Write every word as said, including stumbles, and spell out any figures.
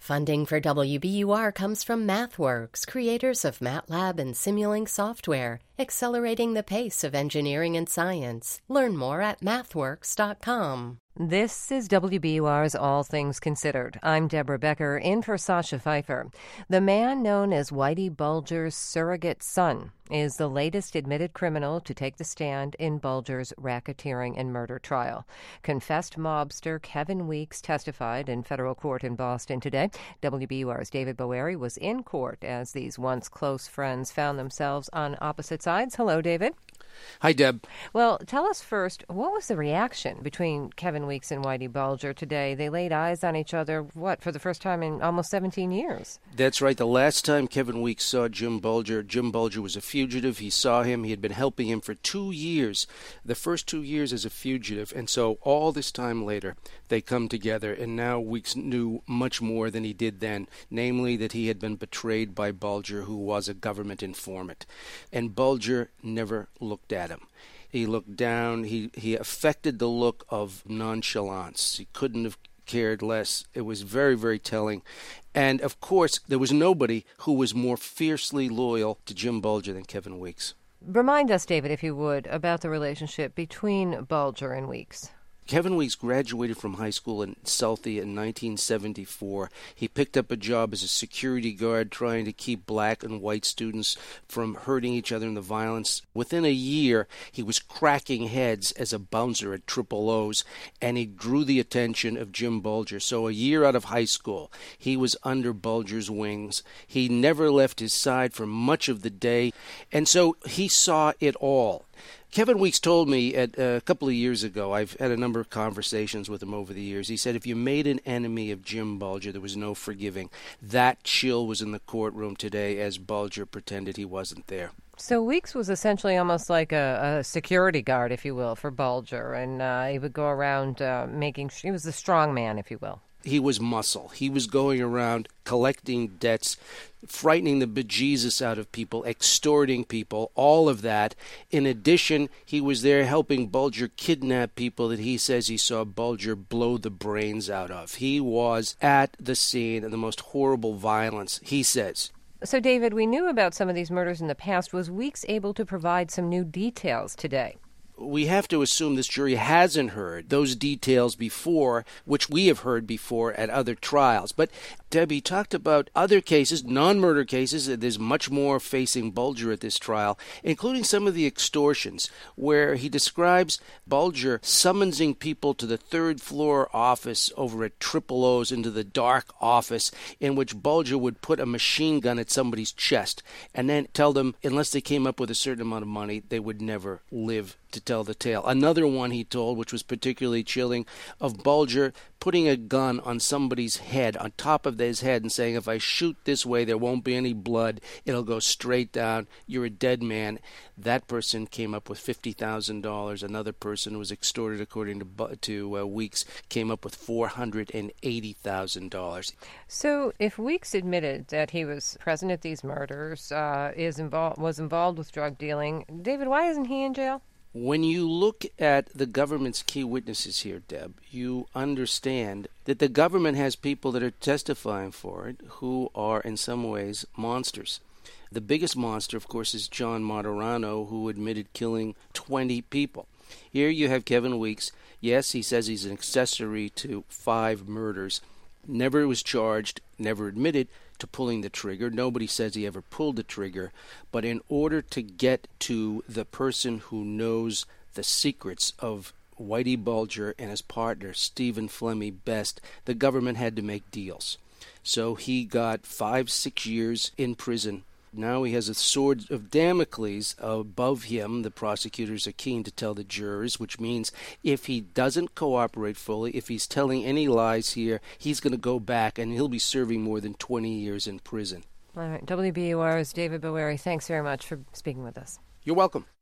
Funding for W B U R comes from MathWorks, creators of MATLAB and Simulink software, accelerating the pace of engineering and science. Learn more at mathworks dot com. This is W B U R's All Things Considered. I'm Deborah Becker, in for Sasha Pfeiffer. The man known as Whitey Bulger's surrogate son is the latest admitted criminal to take the stand in Bulger's racketeering and murder trial. Confessed mobster Kevin Weeks testified in federal court in Boston today. W B U R's David Boeri was in court as these once close friends found themselves on opposite sides. Hello, David. Hi, Deb. Well, tell us first, what was the reaction between Kevin Weeks and Whitey Bulger today? They laid eyes on each other, what, for the first time in almost seventeen years? That's right. The last time Kevin Weeks saw Jim Bulger, Jim Bulger was a fugitive. He saw him. He had been helping him for two years, the first two years as a fugitive. And so all this time later, they come together, and now Weeks knew much more than he did then, namely that he had been betrayed by Bulger, who was a government informant. And Bulger never looked at him. He looked down. He, he affected the look of nonchalance. He couldn't have cared less. It was very, very telling. And, of course, there was nobody who was more fiercely loyal to Jim Bulger than Kevin Weeks. Remind us, David, if you would, about the relationship between Bulger and Weeks. Kevin Weeks graduated from high school in Southie in nineteen seventy-four. He picked up a job as a security guard trying to keep black and white students from hurting each other in the violence. Within a year, he was cracking heads as a bouncer at Triple O's, and he drew the attention of Jim Bulger. So a year out of high school, he was under Bulger's wings. He never left his side for much of the day, and so he saw it all. Kevin Weeks told me at, uh, a couple of years ago, I've had a number of conversations with him over the years, he said if you made an enemy of Jim Bulger, there was no forgiving. That chill was in the courtroom today as Bulger pretended he wasn't there. So Weeks was essentially almost like a, a security guard, if you will, for Bulger, and uh, he would go around uh, making sure he was the strong man, if you will. He was muscle. He was going around collecting debts, frightening the bejesus out of people, extorting people, all of that. In addition, he was there helping Bulger kidnap people that he says he saw Bulger blow the brains out of. He was at the scene of the most horrible violence, he says. So, David, we knew about some of these murders in the past. Was Weeks able to provide some new details today? We have to assume this jury hasn't heard those details before, which we have heard before at other trials. But Debbie talked about other cases, non-murder cases. There's much more facing Bulger at this trial, including some of the extortions, where he describes Bulger summonsing people to the third floor office over at Triple O's into the dark office, in which Bulger would put a machine gun at somebody's chest and then tell them unless they came up with a certain amount of money, they would never live to tell the tale. Another one he told, which was particularly chilling, of Bulger putting a gun on somebody's head, on top of his head, and saying, if I shoot this way, there won't be any blood. It'll go straight down. You're a dead man. That person came up with fifty thousand dollars. Another person who was extorted, according to, to uh, Weeks, came up with four hundred eighty thousand dollars. So if Weeks admitted that he was present at these murders, uh, is involved, was involved with drug dealing, David, why isn't he in jail? When you look at the government's key witnesses here, Deb, you understand that the government has people that are testifying for it who are in some ways monsters. The biggest monster, of course, is John Martorano, who admitted killing twenty people. Here you have Kevin Weeks. Yes, he says he's an accessory to five murders. Never was charged, never admitted to pulling the trigger. Nobody says he ever pulled the trigger. But in order to get to the person who knows the secrets of Whitey Bulger and his partner, Stephen Flemmi Best, the government had to make deals. So he got five, six years in prison. Now he has a sword of Damocles above him. The prosecutors are keen to tell the jurors, which means if he doesn't cooperate fully, if he's telling any lies here, he's going to go back and he'll be serving more than twenty years in prison. All right. W B U R's David Boeri, thanks very much for speaking with us. You're welcome.